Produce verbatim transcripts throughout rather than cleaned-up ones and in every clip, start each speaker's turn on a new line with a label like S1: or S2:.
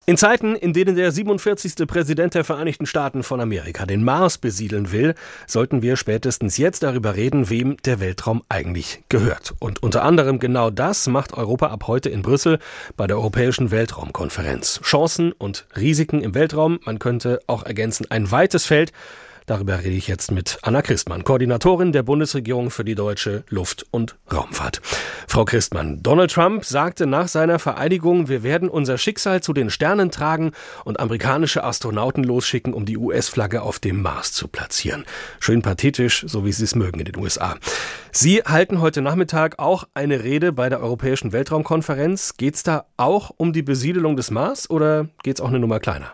S1: In Zeiten, in denen der siebenundvierzigste Präsident der Vereinigten Staaten von Amerika den Mars besiedeln will, sollten wir spätestens jetzt darüber reden, wem der Weltraum eigentlich gehört. Und unter anderem genau das macht Europa ab heute in Brüssel bei der Europäischen Weltraumkonferenz. Chancen und Risiken im Weltraum, man könnte auch ergänzen, ein weites Feld. Darüber rede ich jetzt mit Anna Christmann, Koordinatorin der Bundesregierung für die deutsche Luft- und Raumfahrt. Frau Christmann, Donald Trump sagte nach seiner Vereidigung, wir werden unser Schicksal zu den Sternen tragen und amerikanische Astronauten losschicken, um die U S-Flagge auf dem Mars zu platzieren. Schön pathetisch, so wie Sie es mögen in den U S A. Sie halten heute Nachmittag auch eine Rede bei der Europäischen Weltraumkonferenz. Geht es da auch um die Besiedelung des Mars oder geht es auch eine Nummer kleiner?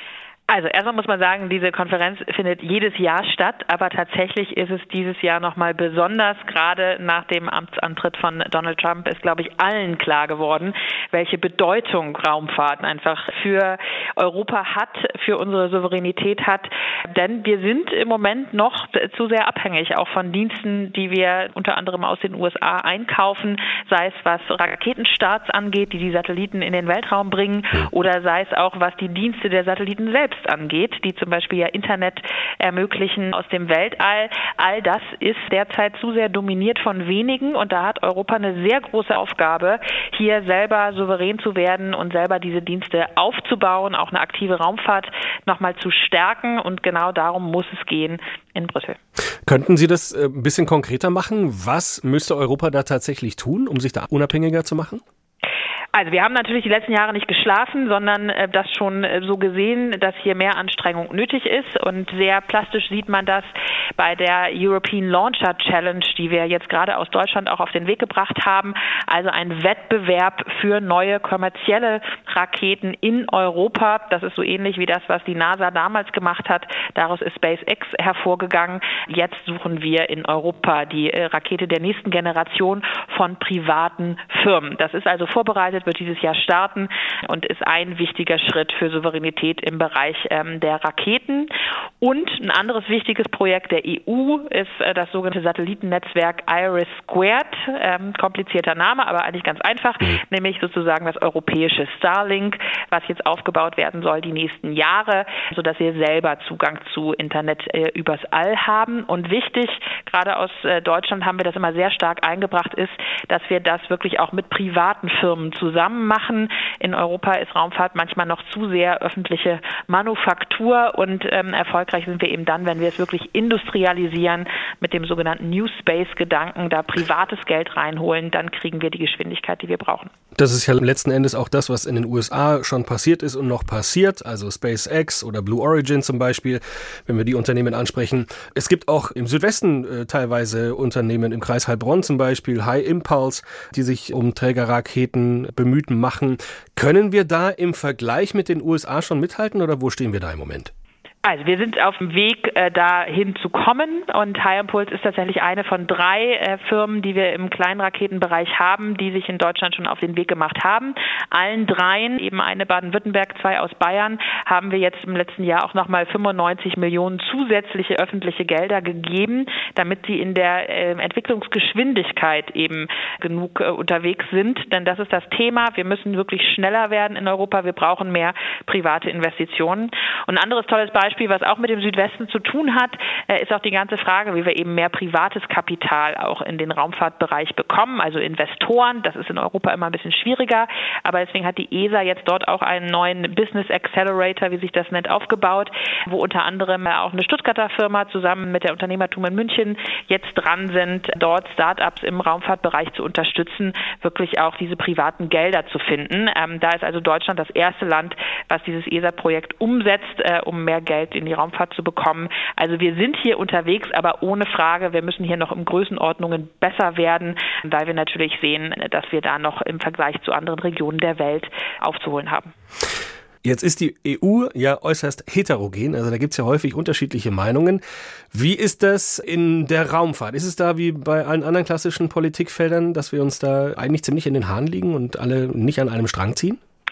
S2: Also erstmal muss man sagen, diese Konferenz findet jedes Jahr statt, aber tatsächlich ist es dieses Jahr nochmal besonders. Gerade nach dem Amtsantritt von Donald Trump ist, glaube ich, allen klar geworden, welche Bedeutung Raumfahrt einfach für Europa hat, für unsere Souveränität hat. Denn wir sind im Moment noch zu sehr abhängig, auch von Diensten, die wir unter anderem aus den U S A einkaufen, sei es was Raketenstarts angeht, die die Satelliten in den Weltraum bringen, oder sei es auch was die Dienste der Satelliten selbst angeht, die zum Beispiel ja Internet ermöglichen aus dem Weltall. All das ist derzeit zu sehr dominiert von wenigen und da hat Europa eine sehr große Aufgabe, hier selber souverän zu werden und selber diese Dienste aufzubauen, auch eine aktive Raumfahrt nochmal zu stärken und genau darum muss es gehen in Brüssel.
S1: Könnten Sie das ein bisschen konkreter machen? Was müsste Europa da tatsächlich tun, um sich da unabhängiger zu machen?
S2: Also wir haben natürlich die letzten Jahre nicht geschlafen, sondern äh, das schon äh, so gesehen, dass hier mehr Anstrengung nötig ist und sehr plastisch sieht man das bei der European Launcher Challenge, die wir jetzt gerade aus Deutschland auch auf den Weg gebracht haben. Also ein Wettbewerb für neue kommerzielle Raketen in Europa. Das ist so ähnlich wie das, was die NASA damals gemacht hat. Daraus ist SpaceX hervorgegangen. Jetzt suchen wir in Europa die äh, Rakete der nächsten Generation von privaten Firmen. Das ist also vorbereitet, wird dieses Jahr starten und ist ein wichtiger Schritt für Souveränität im Bereich ähm, der Raketen. Und ein anderes wichtiges Projekt der E U ist äh, das sogenannte Satellitennetzwerk IRIS Squared. Ähm, komplizierter Name, aber eigentlich ganz einfach, mhm. nämlich sozusagen das europäische Starlink, was jetzt aufgebaut werden soll die nächsten Jahre, sodass wir selber Zugang zu Internet äh, übers All haben. Und wichtig, gerade aus äh, Deutschland haben wir das immer sehr stark eingebracht, ist, dass wir das wirklich auch mit privaten Firmen zusammen machen. In Europa ist Raumfahrt manchmal noch zu sehr öffentliche Manufaktur und ähm, erfolgreich sind wir eben dann, wenn wir es wirklich industrialisieren mit dem sogenannten New Space-Gedanken, da privates Geld reinholen, dann kriegen wir die Geschwindigkeit, die wir brauchen.
S1: Das ist ja letzten Endes auch das, was in den U S A schon passiert ist und noch passiert, also SpaceX oder Blue Origin zum Beispiel, wenn wir die Unternehmen ansprechen. Es gibt auch im Südwesten äh, teilweise Unternehmen, im Kreis Heilbronn zum Beispiel, High Impulse, die sich um Trägerraketen bemüht machen. Können wir da im Vergleich mit den U S A schon mithalten oder wo stehen wir da im Moment?
S2: Also wir sind auf dem Weg, äh, dahin zu kommen und High Impulse ist tatsächlich eine von drei äh, Firmen, die wir im Kleinraketenbereich haben, die sich in Deutschland schon auf den Weg gemacht haben. Allen dreien, eben eine Baden-Württemberg, zwei aus Bayern, haben wir jetzt im letzten Jahr auch nochmal fünfundneunzig Millionen zusätzliche öffentliche Gelder gegeben, damit sie in der äh, Entwicklungsgeschwindigkeit eben genug äh, unterwegs sind. Denn das ist das Thema. Wir müssen wirklich schneller werden in Europa. Wir brauchen mehr private Investitionen. Und ein anderes tolles Beispiel, was auch mit dem Südwesten zu tun hat, ist auch die ganze Frage, wie wir eben mehr privates Kapital auch in den Raumfahrtbereich bekommen, also Investoren. Das ist in Europa immer ein bisschen schwieriger, aber deswegen hat die E S A jetzt dort auch einen neuen Business Accelerator, wie sich das nennt, aufgebaut, wo unter anderem auch eine Stuttgarter Firma zusammen mit der Unternehmertum in München jetzt dran sind, dort Startups im Raumfahrtbereich zu unterstützen, wirklich auch diese privaten Gelder zu finden. Ähm, da ist also Deutschland das erste Land, was dieses E S A-Projekt umsetzt, äh, um mehr Geld in die Raumfahrt zu bekommen. Also wir sind hier unterwegs, aber ohne Frage, wir müssen hier noch in Größenordnungen besser werden, weil wir natürlich sehen, dass wir da noch im Vergleich zu anderen Regionen der Welt aufzuholen haben.
S1: Jetzt ist die E U ja äußerst heterogen, also da gibt es ja häufig unterschiedliche Meinungen. Wie ist das in der Raumfahrt? Ist es da wie bei allen anderen klassischen Politikfeldern, dass wir uns da eigentlich ziemlich in den Haaren liegen und alle nicht an einem Strang ziehen?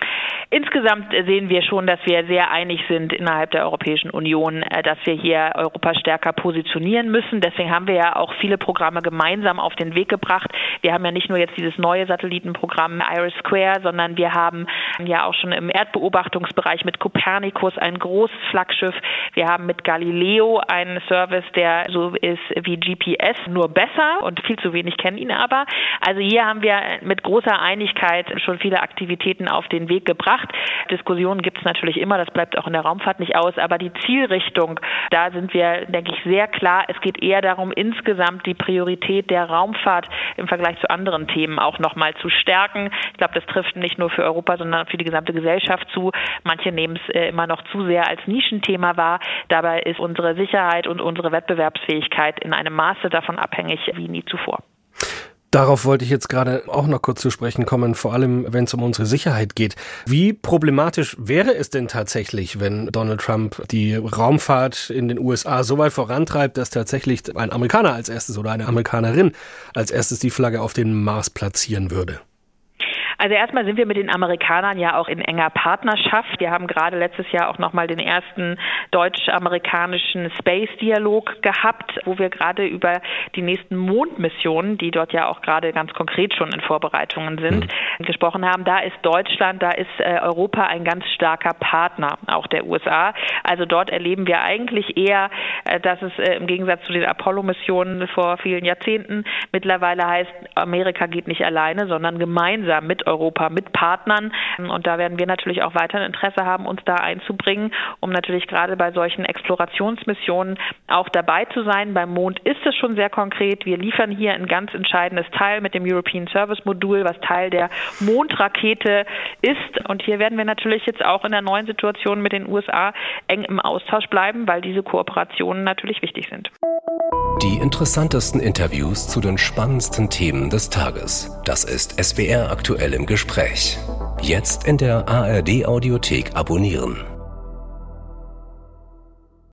S2: Insgesamt sehen wir schon, dass wir sehr einig sind innerhalb der Europäischen Union, dass wir hier Europa stärker positionieren müssen. Deswegen haben wir ja auch viele Programme gemeinsam auf den Weg gebracht. Wir haben ja nicht nur jetzt dieses neue Satellitenprogramm IRIS², sondern wir haben ja auch schon im Erdbeobachtungsbereich mit Copernicus ein großes Flaggschiff. Wir haben mit Galileo einen Service, der so ist wie G P S, nur besser, und viel zu wenig kennen ihn aber. Also hier haben wir mit großer Einigkeit schon viele Aktivitäten auf den Weg gebracht. Diskussionen gibt es natürlich immer, das bleibt auch in der Raumfahrt nicht aus, aber die Zielrichtung, da sind wir, denke ich, sehr klar. Es geht eher darum, insgesamt die Priorität der Raumfahrt im Vergleich zu anderen Themen auch nochmal zu stärken. Ich glaube, das trifft nicht nur für Europa, sondern für die gesamte Gesellschaft zu. Manche nehmen es äh, immer noch zu sehr als Nischenthema wahr. Dabei ist unsere Sicherheit und unsere Wettbewerbsfähigkeit in einem Maße davon abhängig wie nie zuvor.
S1: Darauf wollte ich jetzt gerade auch noch kurz zu sprechen kommen, vor allem wenn es um unsere Sicherheit geht. Wie problematisch wäre es denn tatsächlich, wenn Donald Trump die Raumfahrt in den U S A so weit vorantreibt, dass tatsächlich ein Amerikaner als erstes oder eine Amerikanerin als erstes die Flagge auf den Mars platzieren würde?
S2: Also erstmal sind wir mit den Amerikanern ja auch in enger Partnerschaft. Wir haben gerade letztes Jahr auch nochmal den ersten deutsch-amerikanischen Space-Dialog gehabt, wo wir gerade über die nächsten Mondmissionen, die dort ja auch gerade ganz konkret schon in Vorbereitungen sind, mhm. gesprochen haben. Da ist Deutschland, da ist äh, Europa ein ganz starker Partner, auch der U S A. Also dort erleben wir eigentlich eher, äh, dass es äh, im Gegensatz zu den Apollo-Missionen vor vielen Jahrzehnten mittlerweile heißt, Amerika geht nicht alleine, sondern gemeinsam mit Europa, mit Partnern. Und da werden wir natürlich auch weiter ein Interesse haben, uns da einzubringen, um natürlich gerade bei solchen Explorationsmissionen auch dabei zu sein. Beim Mond ist es schon sehr konkret. Wir liefern hier ein ganz entscheidendes Teil mit dem European Service Modul, was Teil der Mondrakete ist. Und hier werden wir natürlich jetzt auch in der neuen Situation mit den U S A eng im Austausch bleiben, weil diese Kooperationen natürlich wichtig sind.
S3: Die interessantesten Interviews zu den spannendsten Themen des Tages. Das ist S W R aktuell im Gespräch. Jetzt in der A R D Audiothek abonnieren.